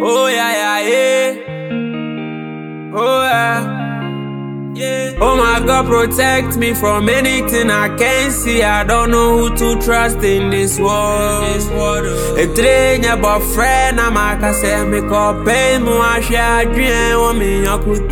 Oh yeah, yeah, yeah. Oh yeah. Yeah. Oh my God, protect me from anything I can't see. I don't know who to trust in this world. A train about friend, I'm a say me call pay me. I share dream on me,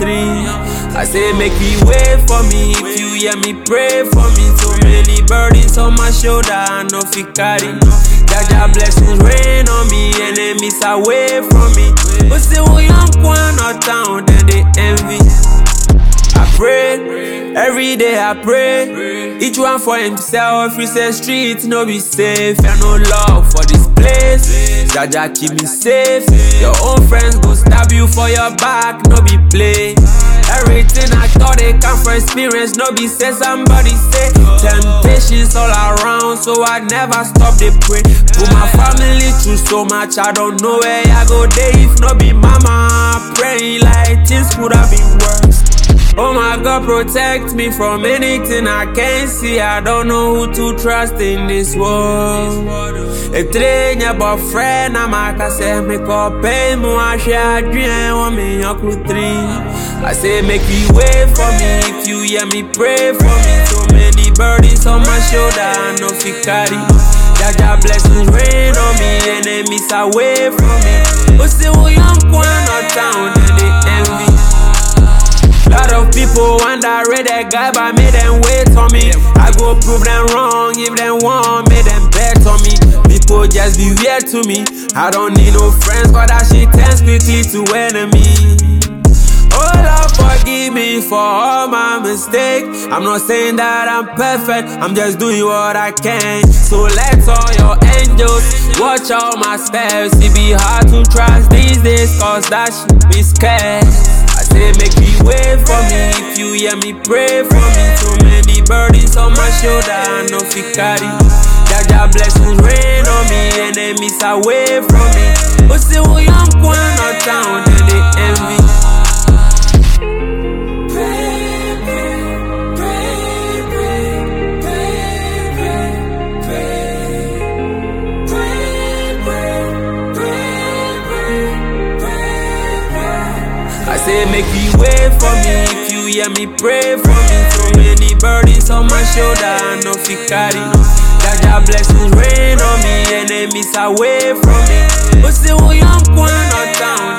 I say make you wait for me. If you hear me, pray for me. So many burdens on my shoulder, I know fi carry. Jaja blessings rain on me, enemies away from me. But still, we young one or town, then they envy. I pray, every day I pray. Each one for himself, he says streets no be safe. And no love for this place, Jaja keep me safe. Your own friends go stab you for your back, no be play. Everything I thought they come from experience, no be say somebody say. Temptations all around, so I never stop they pray. Put my family through so much, I don't know where I go there. If no be mama praying like things could have been worse. Oh my God, protect me from anything I can't see. I don't know who to trust in this world. A train about friend, I'm a say me call pay me. I share dream on me, I say make you wait for me. If you hear me, pray for me. So many burdens on my shoulder, I know fi carry. Jaja blessings rain on me, enemies away from me. But still we young one or town, then they envy. Lot of people wonder where that guy, but made them wait on me. I go prove them wrong, if them want, make them bet on me. People just be weird to me. I don't need no friends, but that shit turns quickly to enemy. Oh Lord, forgive me for all my mistakes. I'm not saying that I'm perfect, I'm just doing what I can. So let all your angels watch all my steps. It be hard to trust these days, cause that shit be scared. I say make you wait for me. If you hear me, pray for me. So many burdens on my shoulder, I know fi carry. Jaja blessings rain on me, enemies away from me. But still we young one or town, then they envy. I say make you wait for me. If you hear me, pray for me. So many burdens on my shoulder, I know fi carry. Jaja blessings rain on me, enemies away from me. But still we young one or town.